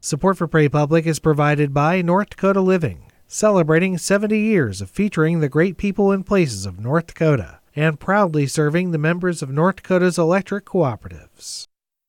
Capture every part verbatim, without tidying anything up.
Support for Prairie Public is provided by North Dakota Living, celebrating seventy years of featuring the great people and places of North Dakota, and proudly serving the members of North Dakota's electric cooperatives.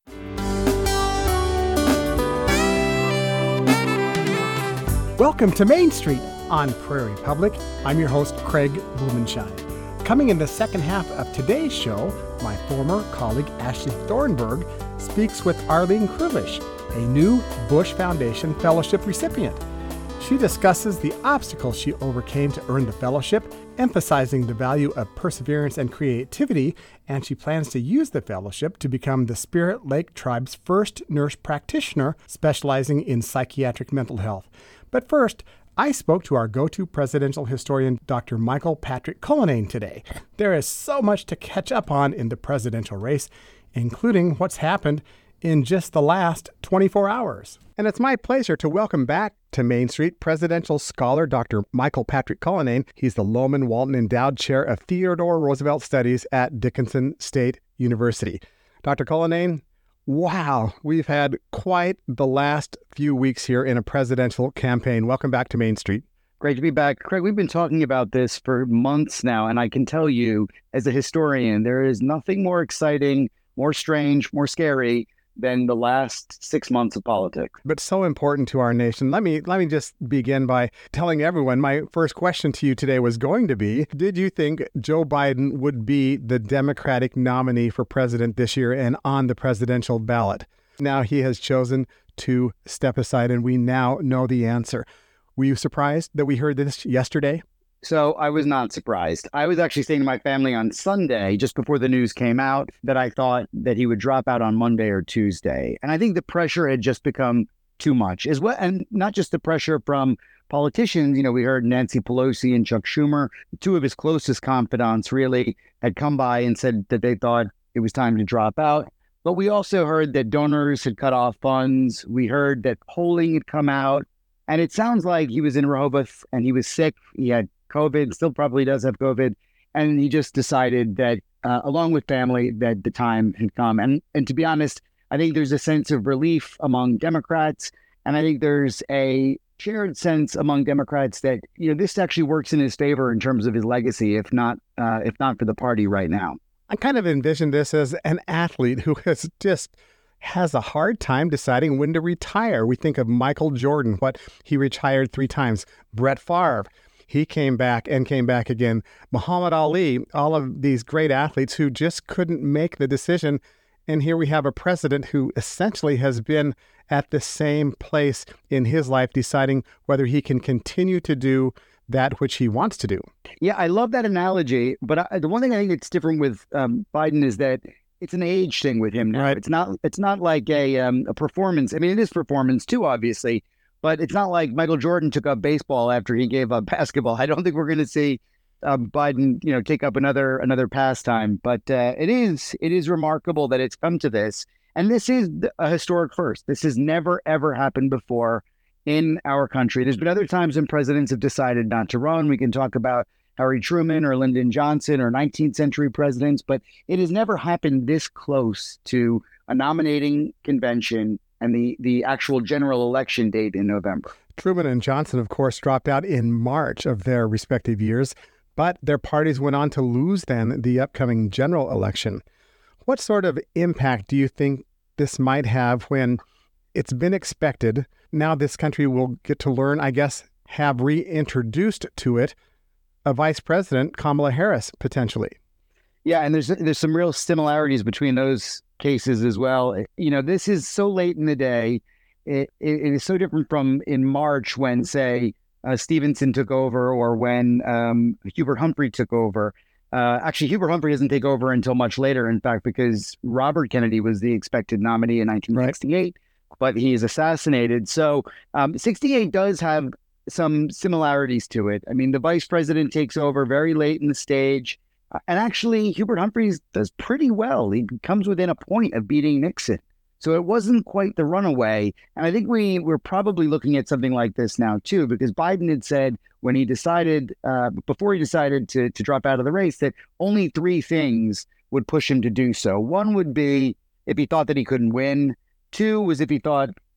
Welcome to Main Street on Prairie Public. I'm your host, Craig Blumenshine. Coming in the second half of today's show, my former colleague Ashley Thornburg speaks with Arlene Krulish, a new Bush Foundation Fellowship recipient. She discusses the obstacles she overcame to earn the fellowship, emphasizing the value of perseverance and creativity, and she plans to use the fellowship to become the Spirit Lake Tribe's first nurse practitioner specializing in psychiatric mental health. But first, I spoke to our go-to presidential historian, Doctor Michael Patrick Cullinane, today. There is so much to catch up on in the presidential race, including what's happened in just the last twenty-four hours. And it's my pleasure to welcome back to Main Street presidential scholar Doctor Michael Patrick Cullinane. He's the Loman Walton Endowed Chair of Theodore Roosevelt Studies at Dickinson State University. Doctor Cullinane, wow, we've had quite the last few weeks here in a presidential campaign. Welcome back to Main Street. Great to be back. Craig, we've been talking about this for months now, and I can tell you, as a historian, there is nothing more exciting, more strange, more scary than the last six months of politics. But so important to our nation. Let me let me just begin by telling everyone, my first question to you today was going to be, did you think Joe Biden would be the Democratic nominee for president this year and on the presidential ballot? Now he has chosen to step aside, and we now know the answer. Were you surprised that we heard this yesterday? So I was not surprised. I was actually saying to my family on Sunday, just before the news came out, that I thought that he would drop out on Monday or Tuesday. And I think the pressure had just become too much as well. And not just the pressure from politicians. You know, we heard Nancy Pelosi and Chuck Schumer, two of his closest confidants, really had come by and said that they thought it was time to drop out. But we also heard that donors had cut off funds. We heard that polling had come out. And it sounds like he was in Rehoboth and he was sick. He had COVID, still probably does have COVID. And he just decided that, uh, along with family, that the time had come. And and to be honest, I think there's a sense of relief among Democrats. And I think there's a shared sense among Democrats that, you know, this actually works in his favor in terms of his legacy, if not, uh, if not for the party right now. I kind of envision this as an athlete who has just has a hard time deciding when to retire. We think of Michael Jordan, what he retired three times. Brett Favre, he came back and came back again. Muhammad Ali, all of these great athletes who just couldn't make the decision. And here we have a president who essentially has been at the same place in his life, deciding whether he can continue to do that which he wants to do. Yeah, I love that analogy. But I, the one thing I think that's different with um, Biden is that it's an age thing with him now. Right. It's not. It's not like a um, a performance. I mean, it is performance too, obviously. But it's not like Michael Jordan took up baseball after he gave up basketball. I don't think we're going to see uh, Biden, you know, take up another another pastime. But uh, it is it is remarkable that it's come to this, and this is a historic first. This has never ever happened before in our country. There's been other times when presidents have decided not to run. We can talk about Harry Truman or Lyndon Johnson or nineteenth century presidents, but it has never happened this close to a nominating convention and the, the actual general election date in November. Truman and Johnson, of course, dropped out in March of their respective years, but their parties went on to lose then the upcoming general election. What sort of impact do you think this might have when it's been expected? Now this country will get to learn, I guess, have reintroduced to it a vice president, Kamala Harris, potentially. Yeah, and there's there's some real similarities between those cases as well. You know, this is so late in the day. It, it, it is so different from in March when, say, uh, Stevenson took over or when um, Hubert Humphrey took over. Uh, actually, Hubert Humphrey doesn't take over until much later, in fact, because Robert Kennedy was the expected nominee in nineteen sixty-eight, right. But he is assassinated. So um, sixty-eight does have some similarities to it. I mean, the vice president takes over very late in the stage. And actually, Hubert Humphreys does pretty well. He comes within a point of beating Nixon. So it wasn't quite the runaway. And I think we we're probably looking at something like this now, too, because Biden had said when he decided, uh, before he decided to, to drop out of the race, that only three things would push him to do so. One would be if he thought that he couldn't win. Two was if he thought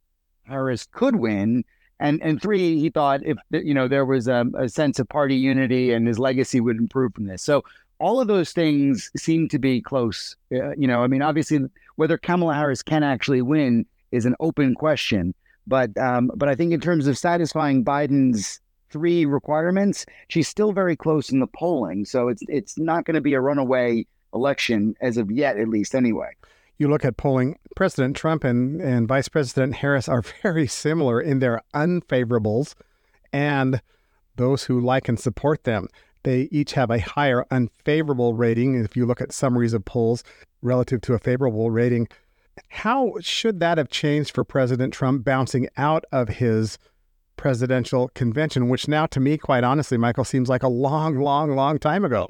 Harris could win. And and three, he thought if you know there was a, a sense of party unity and his legacy would improve from this. So all of those things seem to be close. Uh, you know, I mean, obviously, whether Kamala Harris can actually win is an open question. But um, but I think in terms of satisfying Biden's three requirements, she's still very close in the polling. So it's it's not going to be a runaway election as of yet, at least anyway. You look at polling, President Trump and, and Vice President Harris are very similar in their unfavorables and those who like and support them. They each have a higher unfavorable rating if you look at summaries of polls relative to a favorable rating. How should that have changed for President Trump bouncing out of his presidential convention, which now, to me, quite honestly, Michael, seems like a long, long, long time ago?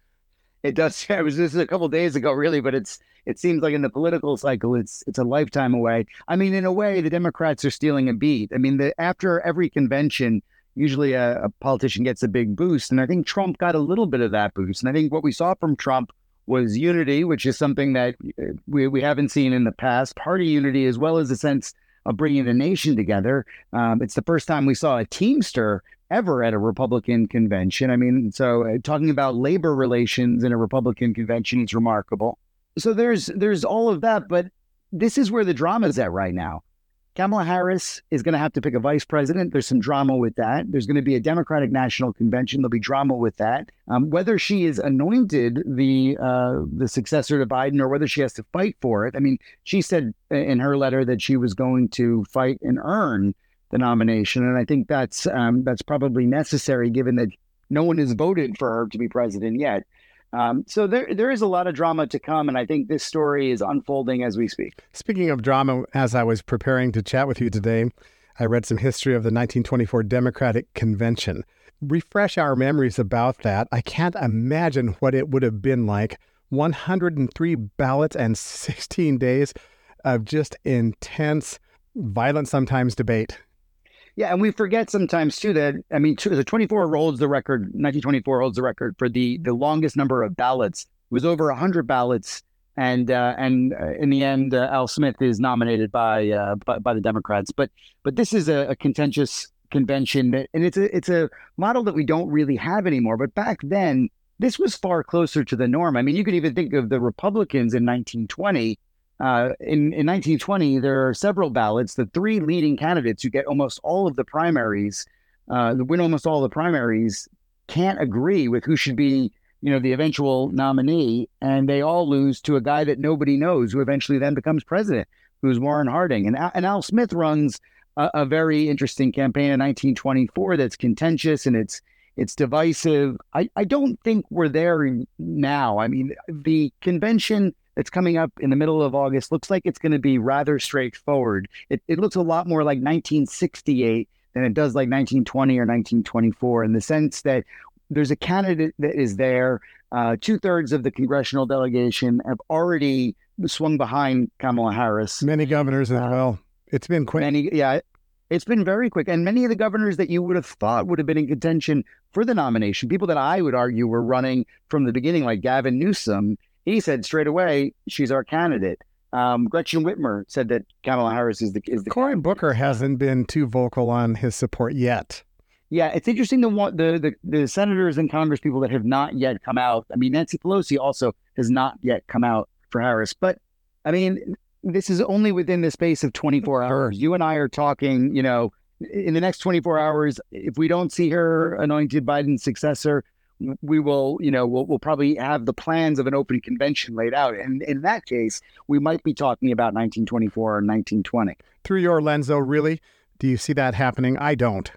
It does. It was just a couple of days ago, really, but it's it seems like in the political cycle, it's it's a lifetime away. I mean, in a way, the Democrats are stealing a beat. I mean, the, after every convention, usually a, a politician gets a big boost, and I think Trump got a little bit of that boost. And I think what we saw from Trump was unity, which is something that we we haven't seen in the past. Party unity, as well as a sense of bringing the nation together. Um, it's the first time we saw a Teamster ever at a Republican convention. I mean, so uh, talking about labor relations in a Republican convention is remarkable. So there's there's all of that, but this is where the drama is at right now. Kamala Harris is going to have to pick a vice president. There's some drama with that. There's going to be a Democratic National Convention. There'll be drama with that. Um, whether she is anointed the uh, the successor to Biden or whether she has to fight for it. I mean, she said in her letter that she was going to fight and earn the nomination. And I think that's um, that's probably necessary given that no one has voted for her to be president yet. Um, so there there is a lot of drama to come, and I think this story is unfolding as we speak. Speaking of drama, as I was preparing to chat with you today, I read some history of the nineteen twenty-four Democratic Convention. Refresh our memories about that. I can't imagine what it would have been like. one hundred three ballots and sixteen days of just intense, violent, sometimes debate. Yeah, and we forget sometimes, too, that, I mean, the twenty-four holds the record, nineteen twenty-four holds the record for the, the longest number of ballots. It was over one hundred ballots, and uh, and uh, in the end, uh, Al Smith is nominated by uh, by, by the Democrats. But but this is a, a contentious convention, that, and it's a, it's a model that we don't really have anymore. But back then, this was far closer to the norm. I mean, you could even think of the Republicans in nineteen twenty. Uh, in, in nineteen twenty, there are several ballots. The three leading candidates who get almost all of the primaries, uh, win almost all the primaries, can't agree with who should be, you know, the eventual nominee, and they all lose to a guy that nobody knows, who eventually then becomes president, who's Warren Harding. And, and Al Smith runs a, a very interesting campaign in nineteen twenty-four that's contentious and it's it's divisive. I, I don't think we're there now. I mean, the convention that's coming up in the middle of August looks like it's going to be rather straightforward. It, it looks a lot more like nineteen sixty-eight than it does like nineteen twenty or nineteen twenty-four, in the sense that there's a candidate that is there. Uh, two thirds of the congressional delegation have already swung behind Kamala Harris. Many governors as well. It's been quick. Many, yeah, it's been very quick. And many of the governors that you would have thought would have been in contention for the nomination, people that I would argue were running from the beginning, like Gavin Newsom, he said straight away, she's our candidate. Um, Gretchen Whitmer said that Kamala Harris is the is the Cory Booker hasn't been too vocal on his support yet. Yeah, it's interesting to want the, the the senators and Congress people that have not yet come out. I mean, Nancy Pelosi also has not yet come out for Harris. But I mean, this is only within the space of twenty-four hours. You and I are talking, you know, in the next twenty-four hours, if we don't see her anointed Biden's successor, we will, you know, we'll, we'll probably have the plans of an open convention laid out. And in that case, we might be talking about nineteen twenty-four or nineteen twenty. Through your lens, though, really, do you see that happening? I don't.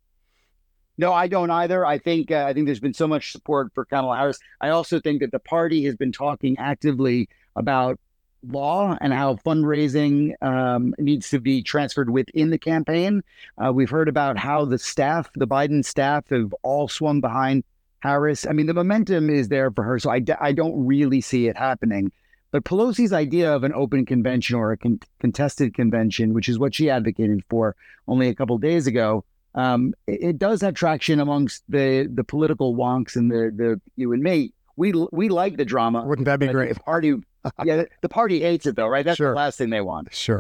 No, I don't either. I think uh, I think there's been so much support for Kamala Harris. I also think that the party has been talking actively about law and how fundraising um, needs to be transferred within the campaign. Uh, we've heard about how the staff, the Biden staff, have all swung behind Harris. I mean, the momentum is there for her, so I, I don't really see it happening. But Pelosi's idea of an open convention or a con- contested convention, which is what she advocated for only a couple of days ago, um, it, it does have traction amongst the the political wonks and the the you and me. We we like the drama. Wouldn't that be great? The party, yeah, the party hates it though, right? That's sure. the last thing they want. Sure.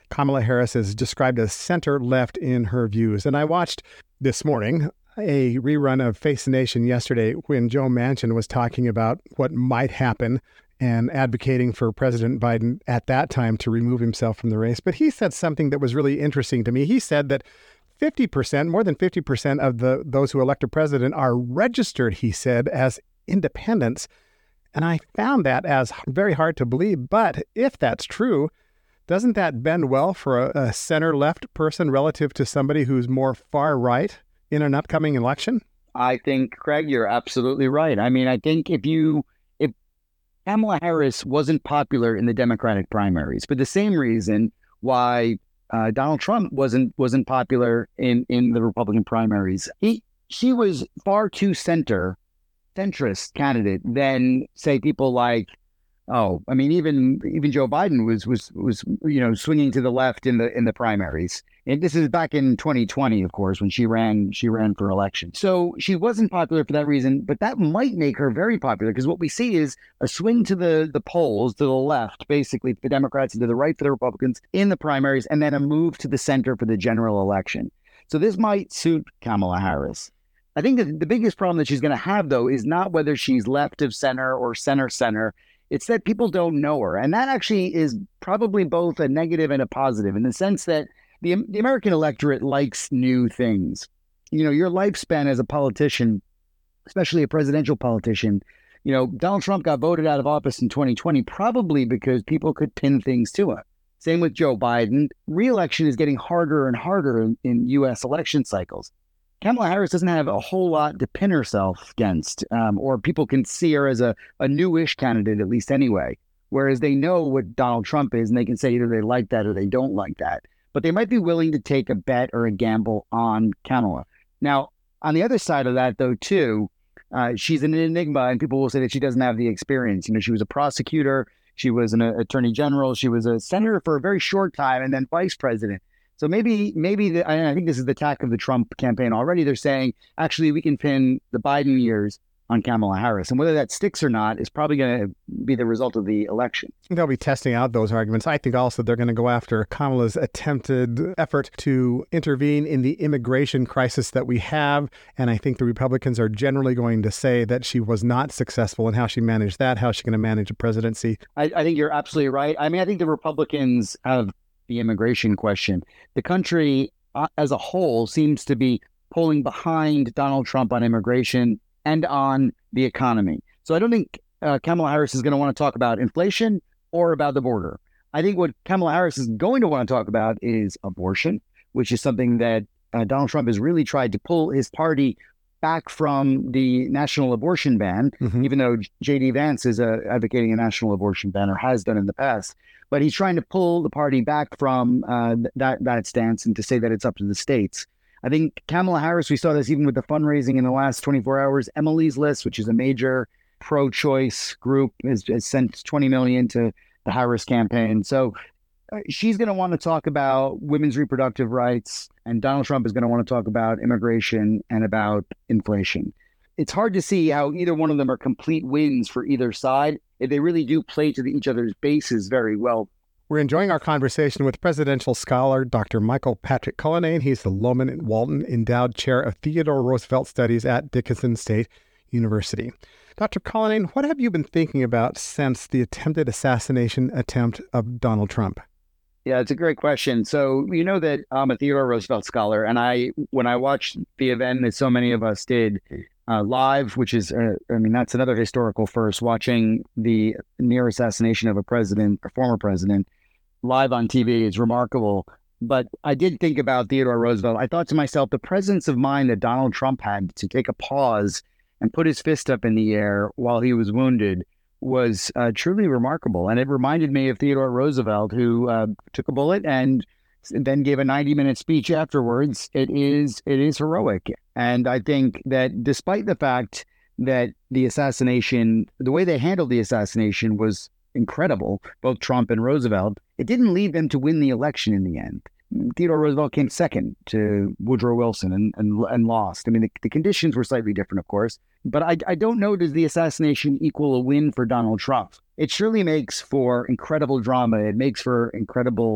Kamala Harris is described as center-left in her views. And I watched this morning a rerun of Face the Nation yesterday when Joe Manchin was talking about what might happen and advocating for President Biden at that time to remove himself from the race. But he said something that was really interesting to me. He said that fifty percent, more than fifty percent of the those who elect a president are registered, he said, as independents. And I found that as very hard to believe. But if that's true, doesn't that bend well for a, a center-left person relative to somebody who's more far-right in an upcoming election? I think, Craig, you're absolutely right. I mean, I think if you, if Kamala Harris wasn't popular in the Democratic primaries, for the same reason why uh, Donald Trump wasn't wasn't popular in, in the Republican primaries, he she was far too center, centrist candidate than, say, people like, oh, I mean, even even Joe Biden was was was you know swinging to the left in the in the primaries. And this is back in twenty twenty, of course, when she ran she ran for election. So she wasn't popular for that reason, but that might make her very popular, because what we see is a swing to the the polls to the left, basically for the Democrats, and to the right for the Republicans in the primaries, and then a move to the center for the general election. So this might suit Kamala Harris. I think that the biggest problem that she's going to have, though, is not whether she's left of center or center center. It's that people don't know her. And that actually is probably both a negative and a positive, in the sense that the, the American electorate likes new things. You know, your lifespan as a politician, especially a presidential politician, you know, Donald Trump got voted out of office in twenty twenty, probably because people could pin things to him. Same with Joe Biden. Re-election is getting harder and harder in, in U S election cycles. Kamala Harris doesn't have a whole lot to pin herself against, um, or people can see her as a, a newish candidate, at least anyway, whereas they know what Donald Trump is, and they can say either they like that or they don't like that. But they might be willing to take a bet or a gamble on Kamala. Now, on the other side of that, though, too, uh, she's an enigma, and people will say that she doesn't have the experience. You know, she was a prosecutor, she was an uh, attorney general, she was a senator for a very short time, and then vice president. So maybe, maybe the, I think this is the tack of the Trump campaign already. They're saying, actually, we can pin the Biden years on Kamala Harris. And whether that sticks or not is probably going to be the result of the election. They'll be testing out those arguments. I think also they're going to go after Kamala's attempted effort to intervene in the immigration crisis that we have. And I think the Republicans are generally going to say that she was not successful in how she managed that, how she's going to manage a presidency. I, I think you're absolutely right. I mean, I think the Republicans have the immigration question. The country uh, as a whole seems to be pulling behind Donald Trump on immigration and on the economy. So I don't think uh, Kamala Harris is going to want to talk about inflation or about the border. I think what Kamala Harris is going to want to talk about is abortion, which is something that uh, Donald Trump has really tried to pull his party back from the national abortion ban, mm-hmm. even though J D Vance is uh, advocating a national abortion ban, or has done in the past. But he's trying to pull the party back from uh, that, that stance and to say that it's up to the states. I think Kamala Harris, we saw this even with the fundraising in the last twenty-four hours. Emily's List, which is a major pro-choice group, has, has sent twenty million dollars to the Harris campaign. So uh, she's going to want to talk about women's reproductive rights, and Donald Trump is going to want to talk about immigration and about inflation. It's hard to see how either one of them are complete wins for either side if they really do play to the, each other's bases very well. We're enjoying our conversation with presidential scholar Doctor Michael Patrick Cullinane. He's the Lowman Walton Endowed Chair of Theodore Roosevelt Studies at Dickinson State University. Doctor Cullinane, what have you been thinking about since the attempted assassination attempt of Donald Trump? Yeah, it's a great question. So you know that I'm a Theodore Roosevelt scholar, and I, when I watched the event that so many of us did uh, live, which is, uh, I mean, that's another historical first, watching the near assassination of a president, a former president, live on T V is remarkable. But I did think about Theodore Roosevelt. I thought to myself, the presence of mind that Donald Trump had to take a pause and put his fist up in the air while he was wounded was uh, truly remarkable. And it reminded me of Theodore Roosevelt, who uh, took a bullet and then gave a ninety minute speech afterwards. It is it is heroic. And I think that despite the fact that the assassination, the way they handled the assassination was incredible, both Trump and Roosevelt, it didn't lead them to win the election in the end. Theodore Roosevelt came second to Woodrow Wilson and and, and lost. I mean, the, the conditions were slightly different, of course, but I, I don't know, does the assassination equal a win for Donald Trump? It surely makes for incredible drama. It makes for incredible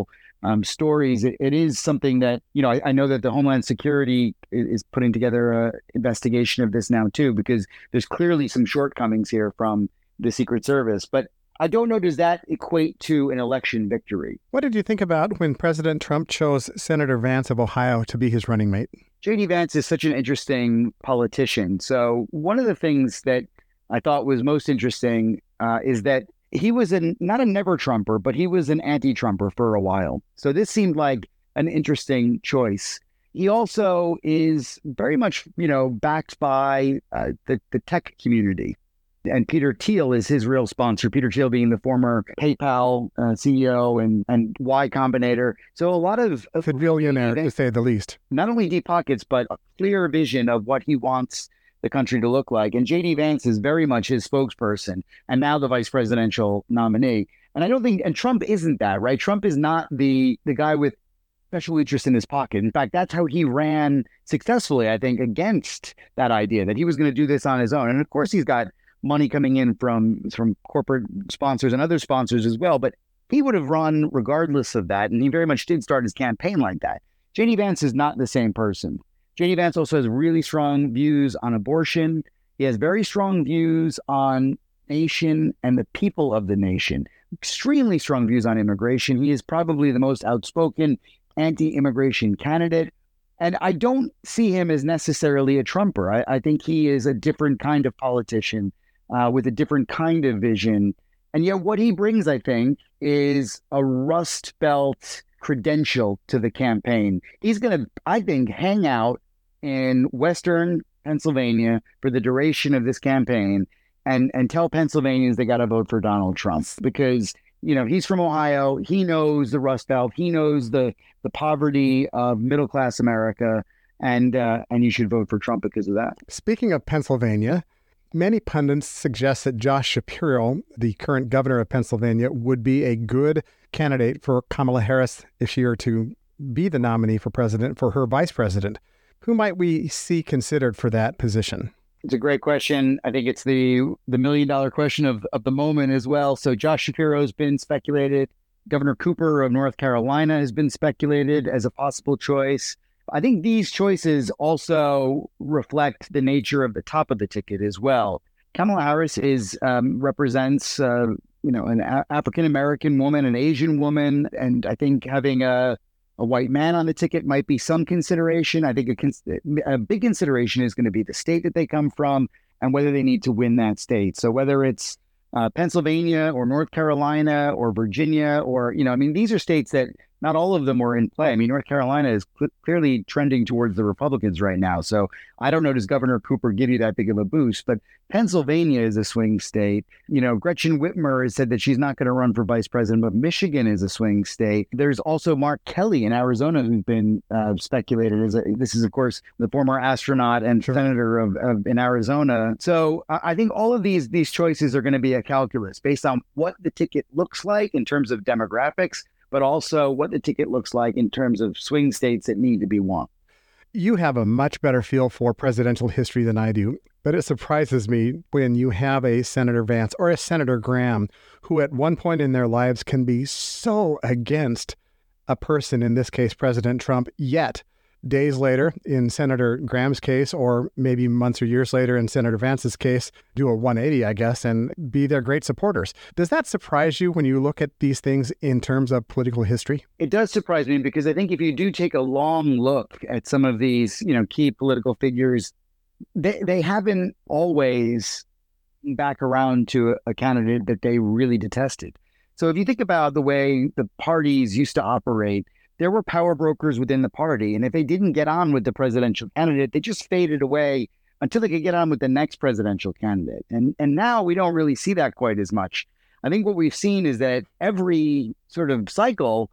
um, stories. It, it is something that, you know, I, I know that the Homeland Security is, is putting together a investigation of this now too, because there's clearly some shortcomings here from the Secret Service. But I don't know, does that equate to an election victory? What did you think about when President Trump chose Senator Vance of Ohio to be his running mate? J D. Vance is such an interesting politician. So one of the things that I thought was most interesting uh, is that he was an, not a never Trumper, but he was an anti-Trumper for a while. So this seemed like an interesting choice. He also is very much, you know, backed by uh, the, the tech community. And Peter Thiel is his real sponsor, Peter Thiel being the former PayPal uh, C E O and, and Y Combinator. So a lot of... of a billionaire, to say the least. Not only deep pockets, but a clear vision of what he wants the country to look like. And J D. Vance is very much his spokesperson and now the vice presidential nominee. And I don't think, and Trump isn't that, right? Trump is not the the guy with special interest in his pocket. In fact, that's how he ran successfully, I think, against that idea that he was going to do this on his own. And of course, he's got money coming in from, from corporate sponsors and other sponsors as well. But he would have run regardless of that. And he very much did start his campaign like that. J D. Vance is not the same person. J D. Vance also has really strong views on abortion. He has very strong views on nation and the people of the nation. Extremely strong views on immigration. He is probably the most outspoken anti-immigration candidate. And I don't see him as necessarily a Trumper. I, I think he is a different kind of politician uh, with a different kind of vision. And yet what he brings, I think, is a Rust Belt credential to the campaign. He's going to, I think, hang out in Western Pennsylvania for the duration of this campaign and, and tell Pennsylvanians they got to vote for Donald Trump because, you know, he's from Ohio. He knows the Rust Belt. He knows the, the poverty of middle-class America, and uh, and you should vote for Trump because of that. Speaking of Pennsylvania, many pundits suggest that Josh Shapiro, the current governor of Pennsylvania, would be a good candidate for Kamala Harris if she were to be the nominee for president for her vice president. Who might we see considered for that position? It's a great question. I think it's the the million dollar question of, of the moment as well. So Josh Shapiro has been speculated. Governor Cooper of North Carolina has been speculated as a possible choice. I think these choices also reflect the nature of the top of the ticket as well. Kamala Harris is um, represents uh, you know an a- African American woman, an Asian woman, and I think having a A white man on the ticket might be some consideration. I think a, cons- a big consideration is going to be the state that they come from and whether they need to win that state. So whether it's uh, Pennsylvania or North Carolina or Virginia or, you know, I mean, these are states that not all of them were in play. I mean, North Carolina is cl- clearly trending towards the Republicans right now. So I don't know, does Governor Cooper give you that big of a boost? But Pennsylvania is a swing state. You know, Gretchen Whitmer has said that she's not going to run for vice president, but Michigan is a swing state. There's also Mark Kelly in Arizona who's been uh, speculated as a, this is, of course, the former astronaut and sure. senator of, of in Arizona. So I, I think all of these these choices are going to be a calculus based on what the ticket looks like in terms of demographics, but also what the ticket looks like in terms of swing states that need to be won. You have a much better feel for presidential history than I do, but it surprises me when you have a Senator Vance or a Senator Graham who at one point in their lives can be so against a person, in this case, President Trump, yet days later, in Senator Graham's case, or maybe months or years later in Senator Vance's case, do a one eighty, I guess, and be their great supporters. Does that surprise you when you look at these things in terms of political history? It does surprise me because I think if you do take a long look at some of these, you know, key political figures, they, they haven't always been back around to a candidate that they really detested. So if you think about the way the parties used to operate, there were power brokers within the party. And if they didn't get on with the presidential candidate, they just faded away until they could get on with the next presidential candidate. And and now we don't really see that quite as much. I think what we've seen is that every sort of cycle,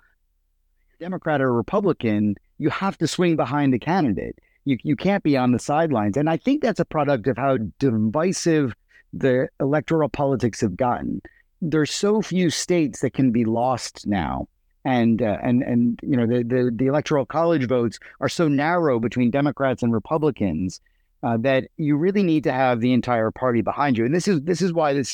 Democrat or Republican, you have to swing behind the candidate. You you can't be on the sidelines. And I think that's a product of how divisive the electoral politics have gotten. There's so few states that can be lost now. And uh, and and you know the, the the electoral college votes are so narrow between Democrats and Republicans uh, that you really need to have the entire party behind you. And this is this is why this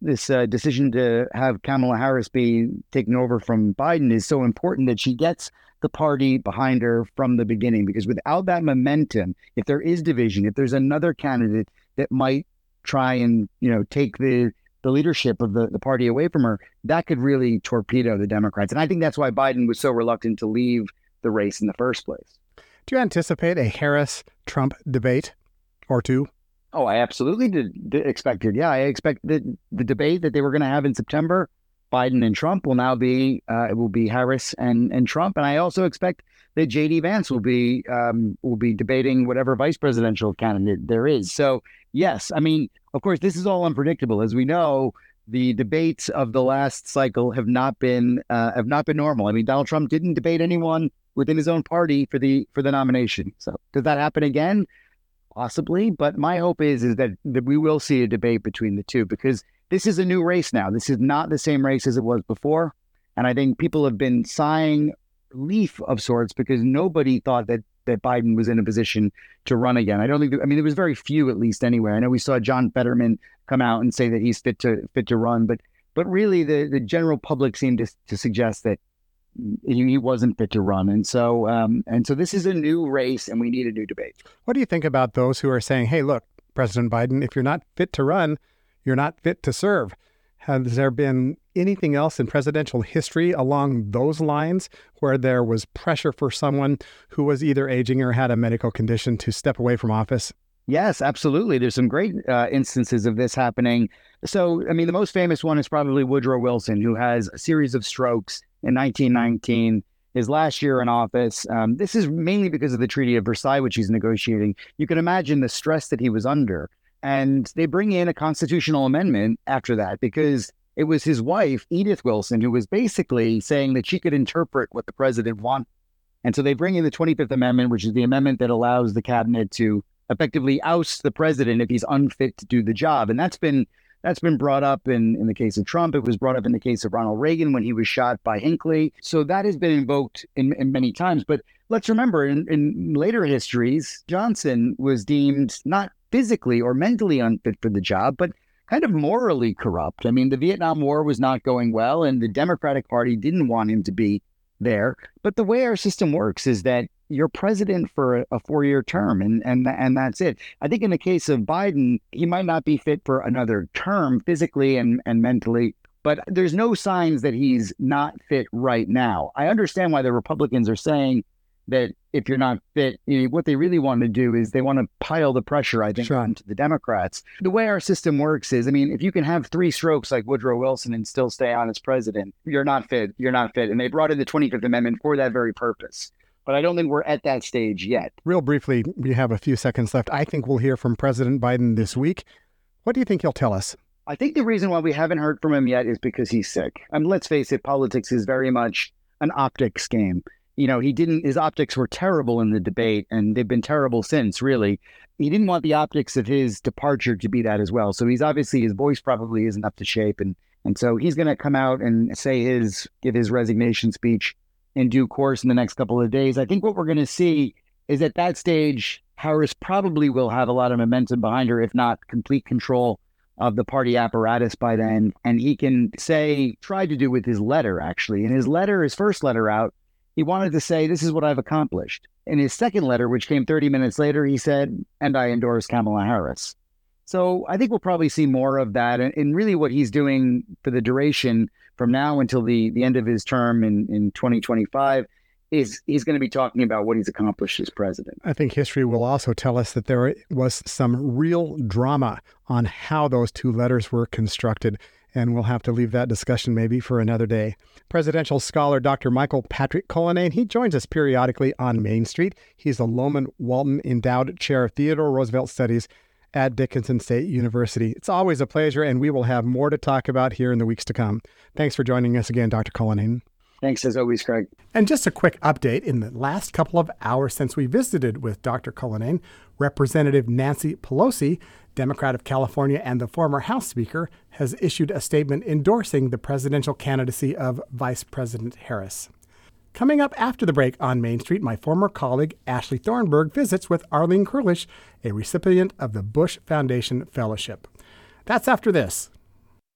this uh, decision to have Kamala Harris be taken over from Biden is so important that she gets the party behind her from the beginning, because without that momentum, if there is division, if there's another candidate that might try and, you know, take the the leadership of the, the party away from her, that could really torpedo the Democrats. And I think that's why Biden was so reluctant to leave the race in the first place. Do you anticipate a Harris-Trump debate or two? Oh, I absolutely did, did expected. Yeah, I expect that the debate that they were going to have in September, Biden and Trump, will now be uh, it will be Harris and and Trump. And I also expect that J D Vance will be um, will be debating whatever vice presidential candidate there is. So yes, I mean, of course, this is all unpredictable. As we know, the debates of the last cycle have not been uh, have not been normal. I mean, Donald Trump didn't debate anyone within his own party for the for the nomination. So does that happen again? Possibly, but my hope is is that, that we will see a debate between the two, because this is a new race now. This is not the same race as it was before. And I think people have been sighing relief of sorts because nobody thought that that Biden was in a position to run again. I don't think, I mean, there was very few, at least anyway. I know we saw John Fetterman come out and say that he's fit to fit to run, but but really the, the general public seemed to, to suggest that he, he wasn't fit to run. And so um, and so this is a new race and we need a new debate. What do you think about those who are saying, hey, look, President Biden, if you're not fit to run, you're not fit to serve? Has there been anything else in presidential history along those lines where there was pressure for someone who was either aging or had a medical condition to step away from office? Yes, absolutely. There's some great uh, instances of this happening. So, I mean, the most famous one is probably Woodrow Wilson, who has a series of strokes in nineteen nineteen, his last year in office. Um, this is mainly because of the Treaty of Versailles, which he's negotiating. You can imagine the stress that he was under. And they bring in a constitutional amendment after that because it was his wife, Edith Wilson, who was basically saying that she could interpret what the president wanted. And so they bring in the twenty-fifth Amendment, which is the amendment that allows the cabinet to effectively oust the president if he's unfit to do the job. And that's been that's been brought up in, in the case of Trump. It was brought up in the case of Ronald Reagan when he was shot by Hinckley. So that has been invoked in, in many times. But let's remember, in, in later histories, Johnson was deemed not physically or mentally unfit for the job, but kind of morally corrupt. I mean, the Vietnam War was not going well, and the Democratic Party didn't want him to be there. But the way our system works is that you're president for a, a four-year term, and and and that's it. I think in the case of Biden, he might not be fit for another term physically and, and mentally, but there's no signs that he's not fit right now. I understand why the Republicans are saying that if you're not fit, you know, what they really want to do is they want to pile the pressure, I think, Sure. onto the Democrats. The way our system works is, I mean, if you can have three strokes like Woodrow Wilson and still stay on as president, you're not fit, you're not fit. And they brought in the twenty-fifth Amendment for that very purpose. But I don't think we're at that stage yet. Real briefly, we have a few seconds left. I think we'll hear from President Biden this week. What do you think he'll tell us? I think the reason why we haven't heard from him yet is because he's sick. I mean, let's face it, politics is very much an optics game. You know, he didn't, his optics were terrible in the debate, and they've been terrible since, really. He didn't want the optics of his departure to be that as well. So he's obviously, his voice probably isn't up to shape. And, and so he's going to come out and say his, give his resignation speech in due course in the next couple of days. I think what we're going to see is at that stage, Harris probably will have a lot of momentum behind her, if not complete control of the party apparatus by then. And he can say, try to do with his letter, actually. In his letter, his first letter out, he wanted to say, this is what I've accomplished. In his second letter, which came thirty minutes later, he said, and I endorse Kamala Harris. So I think we'll probably see more of that. And, and really what he's doing for the duration from now until the, the end of his term in, in twenty twenty-five is he's going to be talking about what he's accomplished as president. I think history will also tell us that there was some real drama on how those two letters were constructed, and we'll have to leave that discussion maybe for another day. Presidential scholar Doctor Michael Patrick Cullinane, he joins us periodically on Main Street. He's a Loman Walton Endowed Chair of Theodore Roosevelt Studies at Dickinson State University. It's always a pleasure, and we will have more to talk about here in the weeks to come. Thanks for joining us again, Doctor Cullinane. Thanks as always, Craig. And just a quick update. In the last couple of hours since we visited with Doctor Cullinane, Representative Nancy Pelosi, Democrat of California and the former House Speaker, has issued a statement endorsing the presidential candidacy of Vice President Harris. Coming up after the break on Main Street, my former colleague Ashley Thornburg visits with Arlene Kurlish, a recipient of the Bush Foundation Fellowship. That's after this.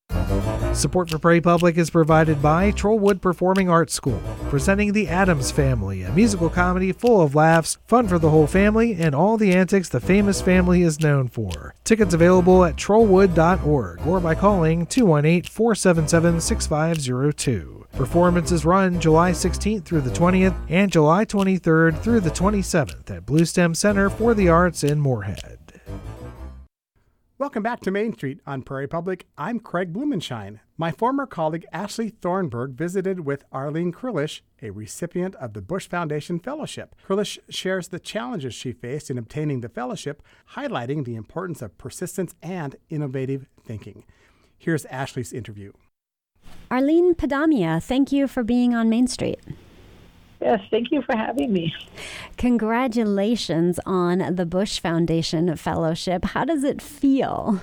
Support for Prairie Public is provided by Trollwood Performing Arts School, presenting The Addams Family, a musical comedy full of laughs, fun for the whole family, and all the antics the famous family is known for. Tickets available at trollwood dot org or by calling two one eight, four seven seven, six five zero two. Performances run July sixteenth through the twentieth and July twenty-third through the twenty-seventh at Blue Stem Center for the Arts in Moorhead. Welcome back to Main Street on Prairie Public. I'm Craig Blumenshine. My former colleague Ashley Thornburg visited with Arlene Krulish, a recipient of the Bush Foundation Fellowship. Krulish shares the challenges she faced in obtaining the fellowship, highlighting the importance of persistence and innovative thinking. Here's Ashley's interview. Arlene Padamia, thank you for being on Main Street. Yes, thank you for having me. Congratulations on the Bush Foundation Fellowship. How does it feel?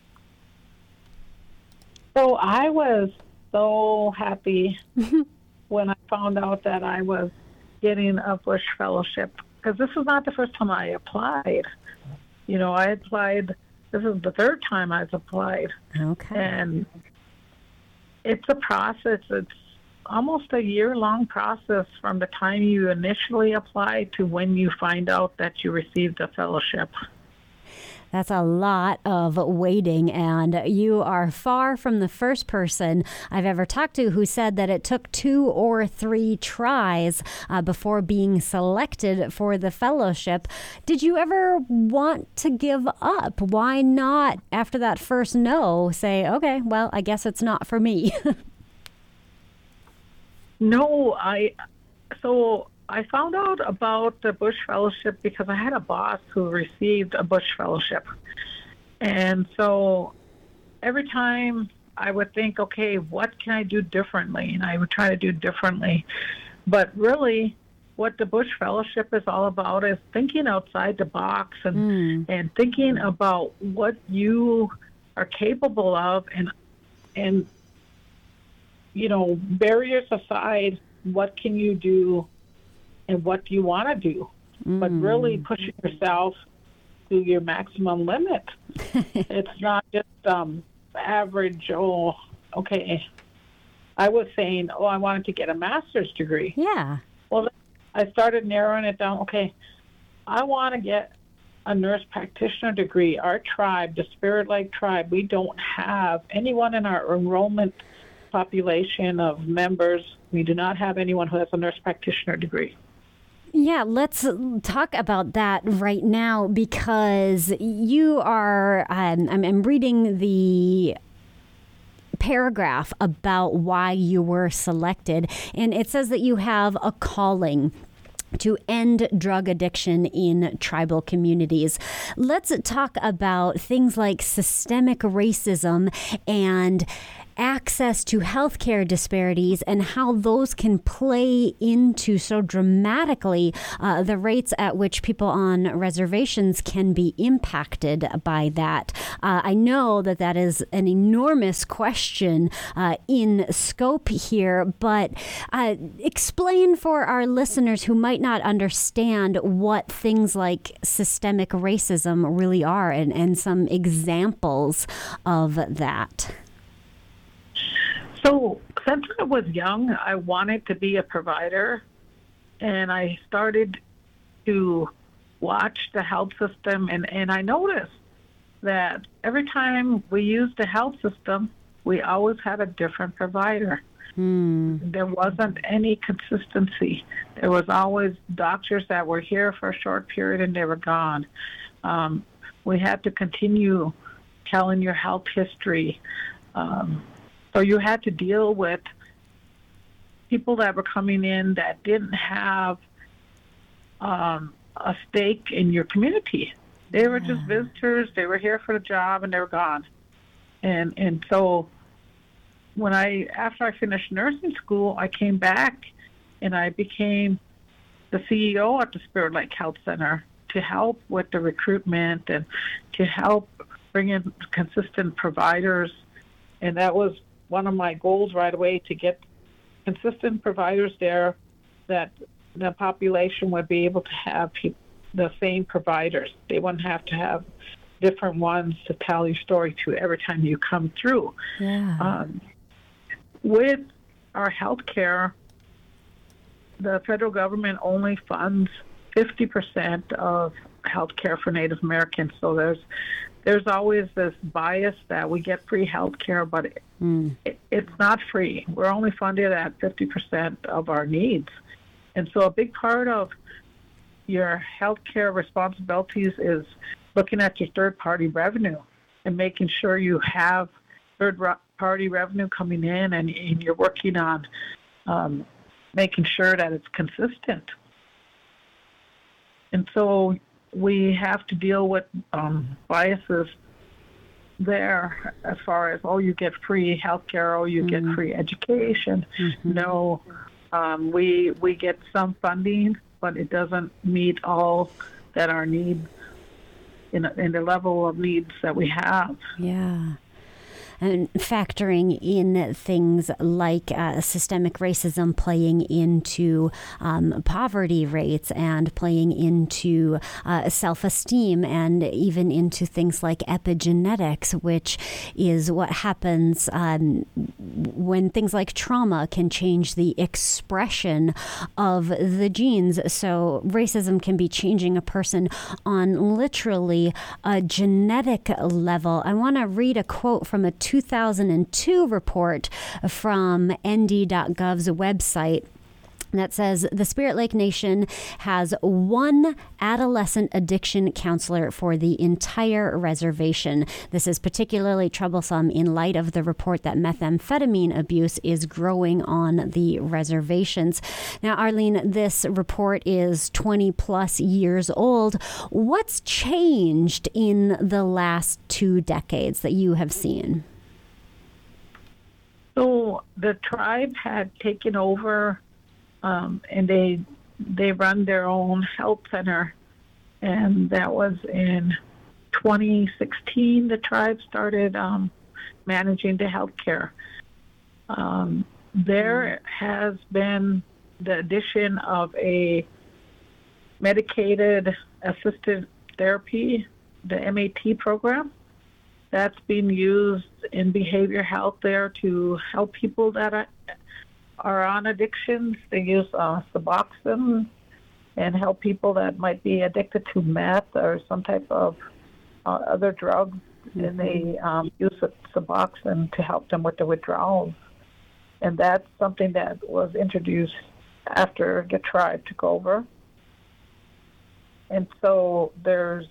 So I was so happy when I found out that I was getting a Bush Fellowship, because this is not the first time I applied. You know, I applied, this is the third time I've applied. Okay. And it's a process. It's almost a year-long process from the time you initially apply to when you find out that you received a fellowship. That's a lot of waiting, and you are far from the first person I've ever talked to who said that it took two or three tries uh, before being selected for the fellowship. Did you ever want to give up? Why not, after that first no, say, okay, well, I guess it's not for me? No, I, so I found out about the Bush Fellowship because I had a boss who received a Bush Fellowship. And so every time I would think, okay, what can I do differently? And I would try to do differently. But really, what the Bush Fellowship is all about is thinking outside the box and, mm. and thinking about what you are capable of and, and, you know, barriers aside, what can you do and what do you want to do? Mm. But really pushing yourself to your maximum limit. It's not just um, average, oh, okay. I was saying, oh, I wanted to get a master's degree. Yeah. Well, I started narrowing it down. Okay, I want to get a nurse practitioner degree. Our tribe, the Spirit Lake tribe, we don't have anyone in our enrollment population of members. We do not have anyone who has a nurse practitioner degree. Yeah, let's talk about that right now, because you are, um, I'm, I'm reading the paragraph about why you were selected, and it says that you have a calling to end drug addiction in tribal communities. Let's talk about things like systemic racism and access to healthcare disparities and how those can play into so dramatically uh, the rates at which people on reservations can be impacted by that. Uh, I know that that is an enormous question uh, in scope here, but uh, explain for our listeners who might not understand what things like systemic racism really are and, and some examples of that. So since I was young, I wanted to be a provider, and I started to watch the health system, and, and I noticed that every time we used the health system, we always had a different provider. Hmm. There wasn't any consistency. There was always doctors that were here for a short period and they were gone. Um, we had to continue telling your health history. Um, So you had to deal with people that were coming in that didn't have um, a stake in your community. They were just visitors. They were here for the job, and they were gone. And and so when I after I finished nursing school, I came back, and I became the C E O at the Spirit Lake Health Center to help with the recruitment and to help bring in consistent providers. And that was one of my goals right away, to get consistent providers there, that the population would be able to have pe- the same providers. They wouldn't have to have different ones to tell your story to every time you come through. Yeah. Um, with our health care, the federal government only funds fifty percent of health care for Native Americans. So there's there's always this bias that we get free health care, but it, Mm. it, it's not free. We're only funded at fifty percent of our needs. And so a big part of your health care responsibilities is looking at your third-party revenue and making sure you have third-party revenue coming in, and, and you're working on um, making sure that it's consistent. And so we have to deal with um, biases there as far as, oh, you get free health care, oh, you Mm-hmm. get free education. Mm-hmm. No, um, we we get some funding, but it doesn't meet all that our needs, in, in the level of needs that we have. Yeah. And factoring in things like uh, systemic racism playing into um, poverty rates and playing into uh, self-esteem and even into things like epigenetics, which is what happens um, when things like trauma can change the expression of the genes. So racism can be changing a person on literally a genetic level. I want to read a quote from a two thousand two report from N D dot gov's website that says the Spirit Lake Nation has one adolescent addiction counselor for the entire reservation. This is particularly troublesome in light of the report that methamphetamine abuse is growing on the reservations. Now, Arlene, this report is twenty plus years old. What's changed in the last two decades that you have seen? So the tribe had taken over, um, and they they run their own health center, and that was in twenty sixteen. The tribe started um, managing the health care. Um, there has been the addition of a medicated assisted therapy, the M A T program. That's being used in behavior health there to help people that are, are on addictions. They use uh, Suboxone and help people that might be addicted to meth or some type of uh, other drugs. Mm-hmm. And they um, use Suboxone to help them with the withdrawals. And that's something that was introduced after the tribe took over. And so there's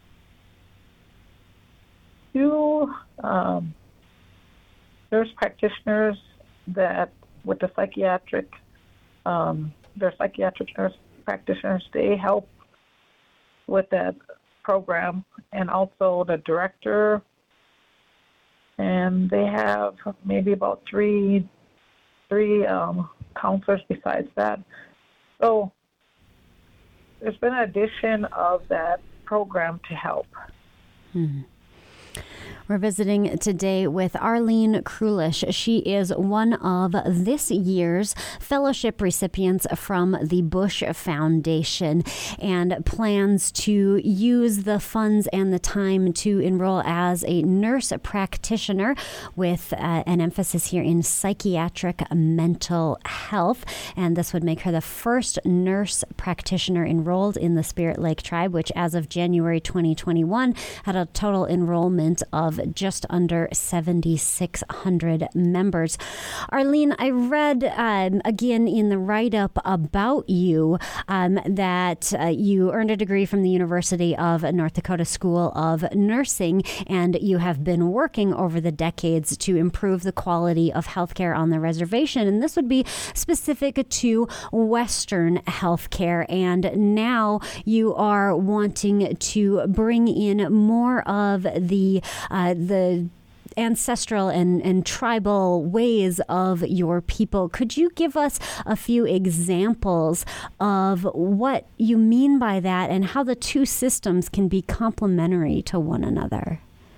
two um, nurse practitioners that, with the psychiatric, um, they're psychiatric nurse practitioners. They help with that program, and also the director. And they have maybe about three, three um, counselors besides that. So there's been an addition of that program to help. Hmm. We're visiting today with Arlene Krulish. She is one of this year's fellowship recipients from the Bush Foundation and plans to use the funds and the time to enroll as a nurse practitioner with uh, an emphasis here in psychiatric mental health. And this would make her the first nurse practitioner enrolled in the Spirit Lake Tribe, which as of January twenty twenty-one had a total enrollment of just under seven thousand six hundred members. Arlene, I read um, again in the write-up about you um, that uh, you earned a degree from the University of North Dakota School of Nursing, and you have been working over the decades to improve the quality of healthcare on the reservation. And this would be specific to Western healthcare. And now you are wanting to bring in more of the uh, the ancestral and, and tribal ways of your people. Could you give us a few examples of what you mean by that and how the two systems can be complementary to one another?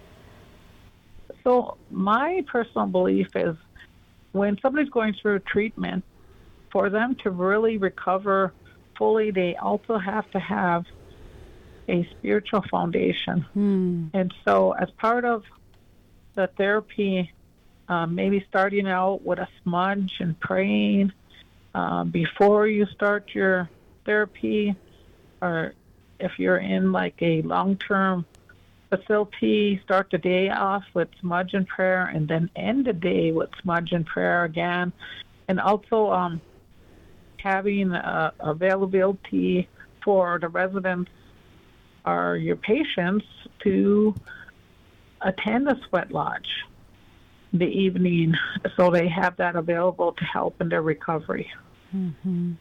So my personal belief is when somebody's going through treatment, for them to really recover fully, they also have to have a spiritual foundation. Mm. And so as part of the therapy, um, maybe starting out with a smudge and praying uh, before you start your therapy, or if you're in like a long-term facility, start the day off with smudge and prayer and then end the day with smudge and prayer again. And also um, having uh, availability for the residents or your patients to attend a sweat lodge the evening, so they have that available to help in their recovery. Mm-hmm.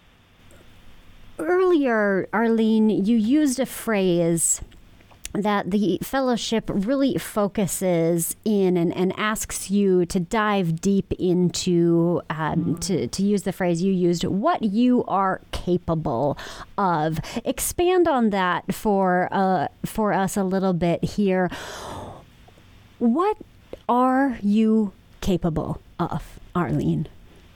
Earlier, Arlene, you used a phrase that the fellowship really focuses in and, and asks you to dive deep into, um, to, to use the phrase you used, what you are capable of. Expand on that for uh, for us a little bit here. What are you capable of, Arlene?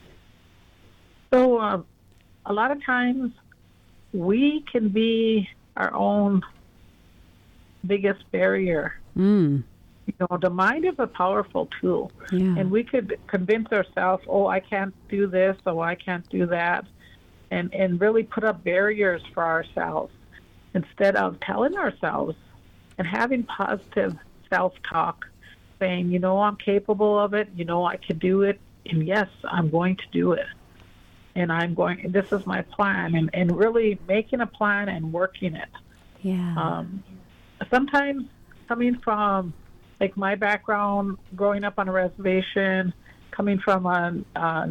So uh, a lot of times we can be our own biggest barrier. Mm. You know, the mind is a powerful tool. Yeah. And we could convince ourselves, oh, I can't do this, oh, I can't do that, and, and really put up barriers for ourselves instead of telling ourselves and having positive self-talk, saying, you know, I'm capable of it, you know, I can do it, and yes, I'm going to do it. And I'm going, this is my plan, and, and really making a plan and working it. Yeah. Um, sometimes coming from, like my background, growing up on a reservation, coming from a, a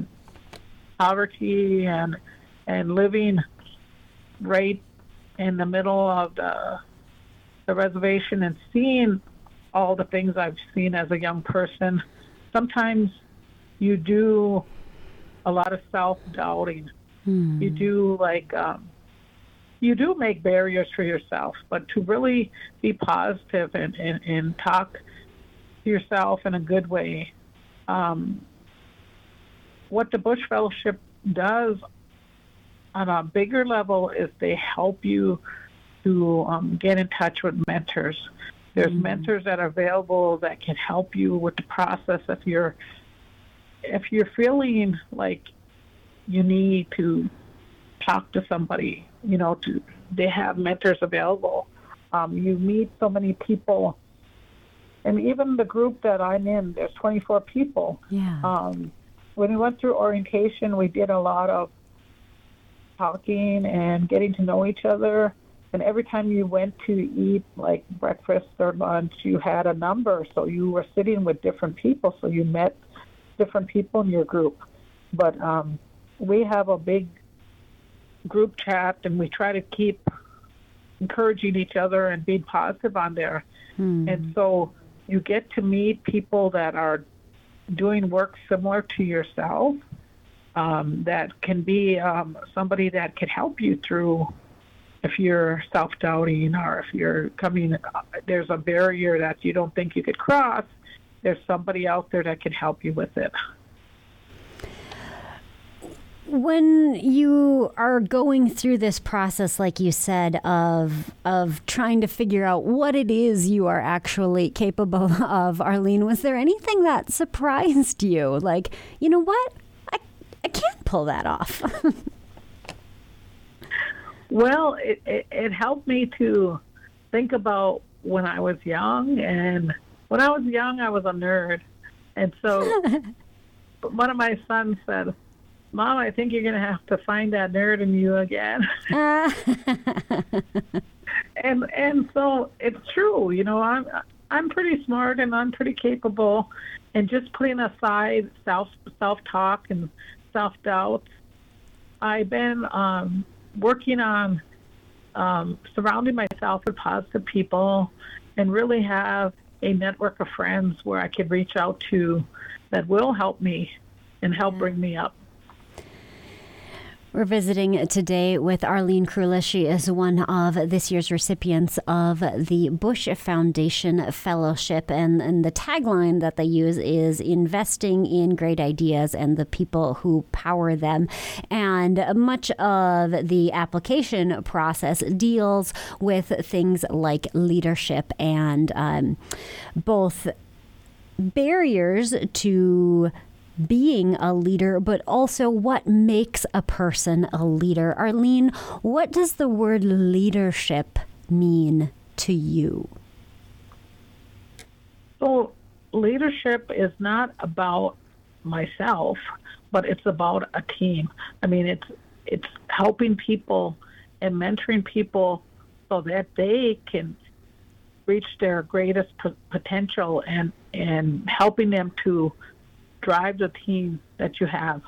poverty and and living right in the middle of the, the reservation and seeing all the things I've seen as a young person, sometimes you do a lot of self-doubting. Hmm. You do like, um, you do make barriers for yourself, but to really be positive and, and, and talk to yourself in a good way. Um, what the Bush Fellowship does on a bigger level is they help you to um, get in touch with mentors. There's Mm. mentors that are available that can help you with the process if you're if you're feeling like you need to talk to somebody. You know, to they have mentors available. Um, you meet so many people, and even the group that I'm in, there's twenty-four people. Yeah. Um, when we went through orientation, we did a lot of talking and getting to know each other. And every time you went to eat, like breakfast or lunch, you had a number. So you were sitting with different people. So you met different people in your group. But um, we have a big group chat, and we try to keep encouraging each other and being positive on there. Hmm. And so you get to meet people that are doing work similar to yourself, um, that can be um, somebody that can help you through if you're self-doubting or if you're coming, there's a barrier that you don't think you could cross, there's somebody out there that can help you with it. When you are going through this process, like you said, of of trying to figure out what it is you are actually capable of, Arlene, was there anything that surprised you? Like, you know what? I, I can't pull that off. Well, it, it, it helped me to think about when I was young. And when I was young, I was a nerd. And so one of my sons said, Mom, I think you're going to have to find that nerd in you again. and and so it's true. You know, I'm, I'm pretty smart and I'm pretty capable. And just putting aside self, self-talk and self-doubt, I've been um, working on um, surrounding myself with positive people and really have a network of friends where I could reach out to that will help me and help Yeah. bring me up. We're visiting today with Arlene Krulis. She is one of this year's recipients of the Bush Foundation Fellowship. And, and the tagline that they use is investing in great ideas and the people who power them. And much of the application process deals with things like leadership and um, both barriers to being a leader, but also what makes a person a leader. Arlene, what does the word leadership mean to you? So leadership is not about myself, but it's about a team. I mean, it's it's helping people and mentoring people so that they can reach their greatest p- potential and, and helping them to drive the team that you have.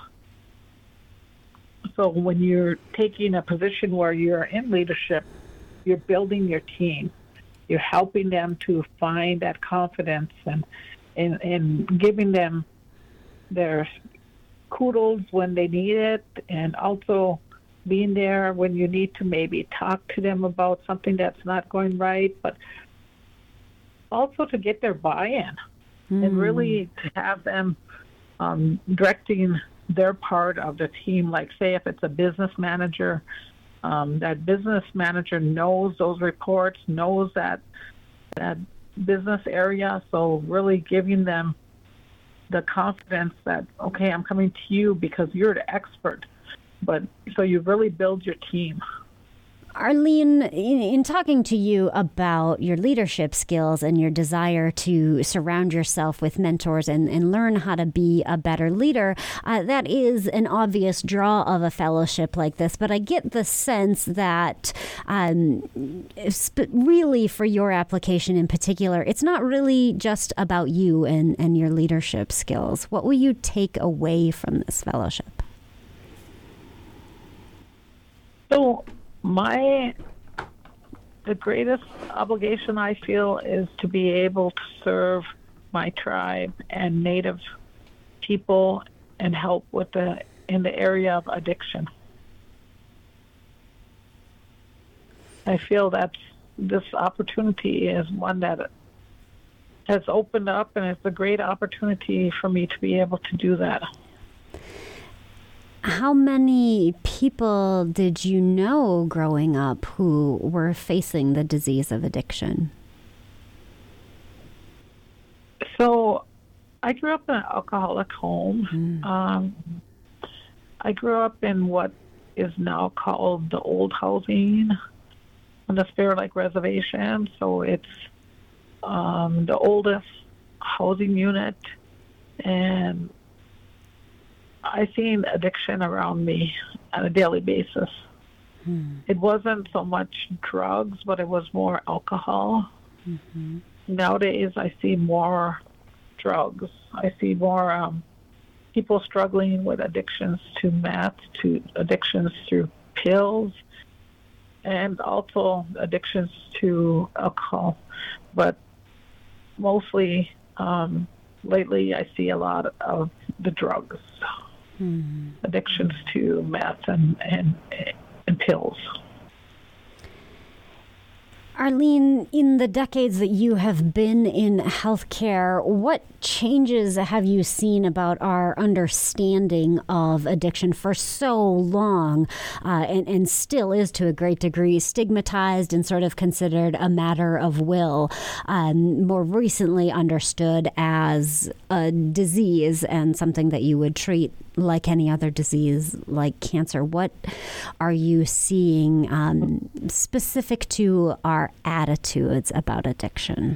So when you're taking a position where you're in leadership, you're building your team. You're helping them to find that confidence and, and, and giving them their kudos when they need it, and also being there when you need to maybe talk to them about something that's not going right, but also to get their buy-in mm. and really to have them Um, directing their part of the team. Like, say, if it's a business manager, um, that business manager knows those reports, knows that that business area. So really giving them the confidence that, okay, I'm coming to you because you're the expert. But so you really build your team. Arlene, in, in talking to you about your leadership skills and your desire to surround yourself with mentors and, and learn how to be a better leader, uh, that is an obvious draw of a fellowship like this. But I get the sense that um, sp- really for your application in particular, it's not really just about you and, and your leadership skills. What will you take away from this fellowship? So my, the greatest obligation I feel is to be able to serve my tribe and Native people and help with the, in the area of addiction. I feel that this opportunity is one that has opened up, and it's a great opportunity for me to be able to do that. How many people did you know growing up who were facing the disease of addiction? So I grew up in an alcoholic home. Mm. Um, I grew up in what is now called the old housing on the Spirit Lake Reservation. So it's um, the oldest housing unit, and I seen addiction around me on a daily basis. Hmm. It wasn't so much drugs, but it was more alcohol. Mm-hmm. Nowadays, I see more drugs. I see more um, people struggling with addictions to meth, to addictions to pills, and also addictions to alcohol. But mostly, um, lately, I see a lot of the drugs. Mm-hmm. Addictions to meth and, and, and pills. Arlene, in the decades that you have been in healthcare, what changes have you seen about our understanding of addiction for so long, uh, and, and still is to a great degree stigmatized and sort of considered a matter of will, um, more recently understood as a disease and something that you would treat like any other disease, like cancer? What are you seeing um, specific to our attitudes about addiction?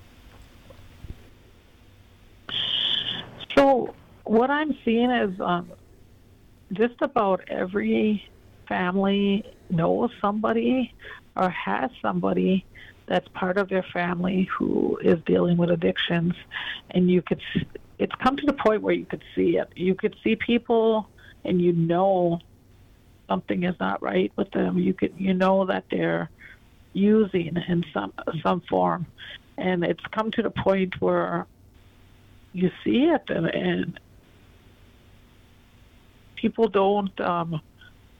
So what I'm seeing is um, just about every family knows somebody or has somebody that's part of their family who is dealing with addictions, and you could it's come to the point where you could see it. You could see people, and you know something is not right with them. You could you know that they're using in some some form, and it's come to the point where you see it, and, and people don't um,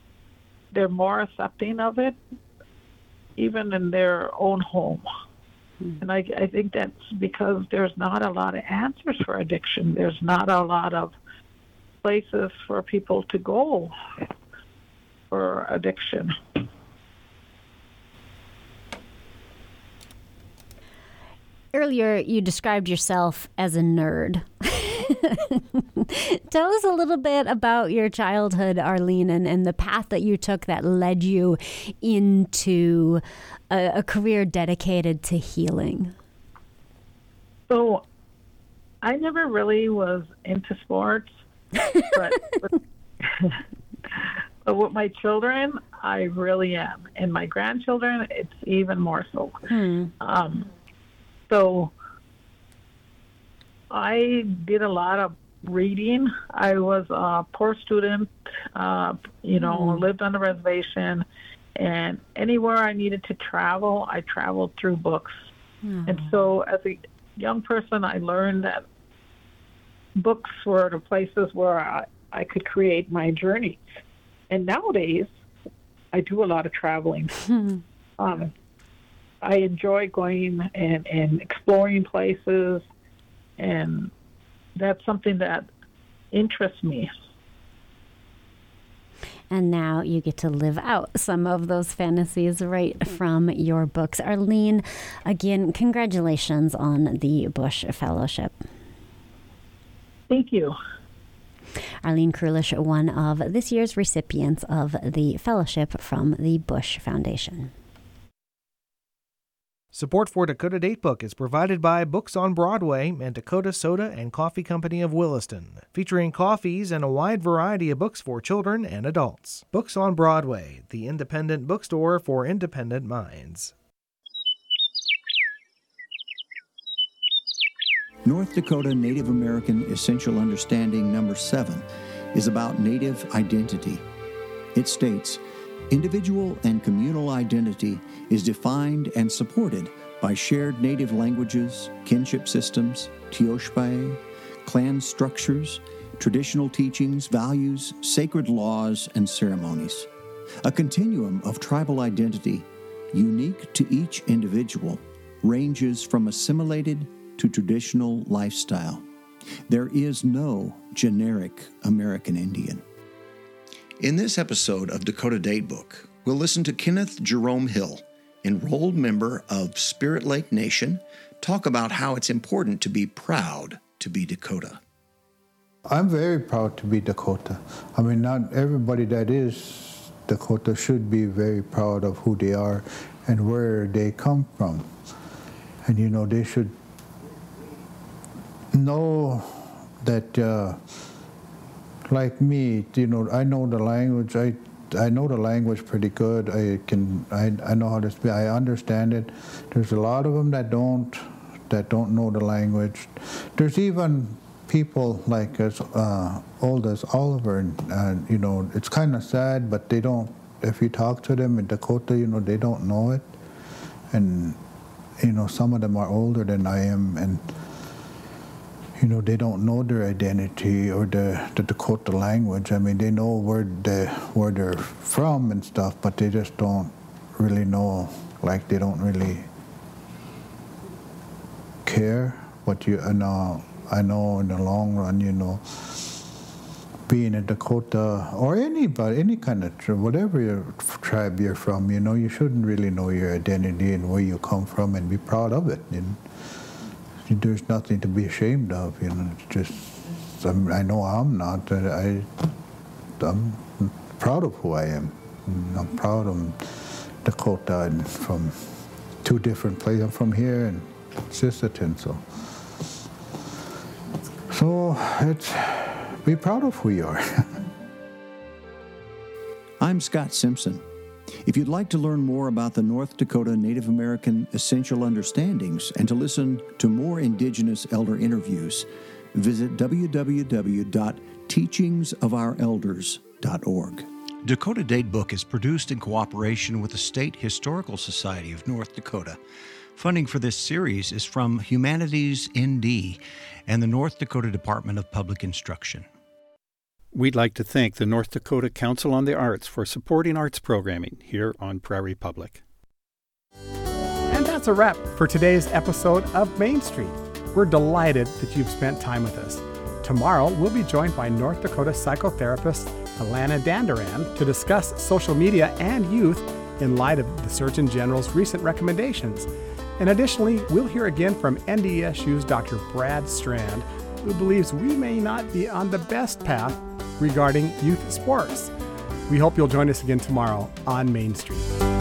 they're more accepting of it, even in their own home. Mm. And I, I think that's because there's not a lot of answers for addiction. There's not a lot of places for people to go for addiction. Earlier, you described yourself as a nerd. Tell us a little bit about your childhood, Arlene, and, and the path that you took that led you into a, a career dedicated to healing. So I never really was into sports, but with, but with my children, I really am. And my grandchildren, it's even more so. Hmm. Um, so I did a lot of reading. I was a poor student, uh, you know, mm. lived on a reservation, and anywhere I needed to travel, I traveled through books. Mm. And so as a young person, I learned that books were the places where I, I could create my journey. And nowadays, I do a lot of traveling. Mm. Um, I enjoy going and, and exploring places, and that's something that interests me. And now you get to live out some of those fantasies right from your books. Arlene, again, congratulations on the Bush Fellowship. Thank you. Arlene Krulish, one of this year's recipients of the fellowship from the Bush Foundation. Support for Dakota Datebook is provided by Books on Broadway and Dakota Soda and Coffee Company of Williston, featuring coffees and a wide variety of books for children and adults. Books on Broadway, the independent bookstore for independent minds. North Dakota Native American Essential Understanding number seven is about Native identity. It states, individual and communal identity is defined and supported by shared native languages, kinship systems, tioshpai, clan structures, traditional teachings, values, sacred laws, and ceremonies. A continuum of tribal identity, unique to each individual, ranges from assimilated to traditional lifestyle. There is no generic American Indian. In this episode of Dakota Datebook, we'll listen to Kenneth Jerome Hill, enrolled member of Spirit Lake Nation, talk about how it's important to be proud to be Dakota. I'm very proud to be Dakota. I mean, not everybody that is Dakota should be very proud of who they are and where they come from. And, you know, they should know that, uh, like me, you know, I know the language. I I know the language pretty good. I can I I know how to speak. I understand it. There's a lot of them that don't that don't know the language. There's even people like as uh, old as Oliver, and uh, you know, it's kind of sad, but they don't. If you talk to them in Dakota, you know, they don't know it, and you know, some of them are older than I am, and you know, they don't know their identity or the, the Dakota language. I mean, they know where they where they're from and stuff, but they just don't really know. Like, they don't really care. But you, I know, I know in the long run, you know, being a Dakota or anybody, any kind of tribe, whatever your tribe you're from, you know, you shouldn't really know your identity and where you come from and be proud of it. You know? There's nothing to be ashamed of, you know. It's just, I'm, I know I'm not. I, I'm proud of who I am. I'm proud of Dakota and from two different places. I'm from here and Sisseton, so. So it's, be proud of who you are. I'm Scott Simpson. If you'd like to learn more about the North Dakota Native American Essential Understandings and to listen to more Indigenous elder interviews, visit w w w dot teachings of our elders dot org. Dakota Datebook is produced in cooperation with the State Historical Society of North Dakota. Funding for this series is from Humanities N D and the North Dakota Department of Public Instruction. We'd like to thank the North Dakota Council on the Arts for supporting arts programming here on Prairie Public. And that's a wrap for today's episode of Main Street. We're delighted that you've spent time with us. Tomorrow, we'll be joined by North Dakota psychotherapist Alana Dandaran to discuss social media and youth in light of the Surgeon General's recent recommendations. And additionally, we'll hear again from N D S U's Doctor Brad Strand, who believes we may not be on the best path regarding youth sports. We hope you'll join us again tomorrow on Main Street.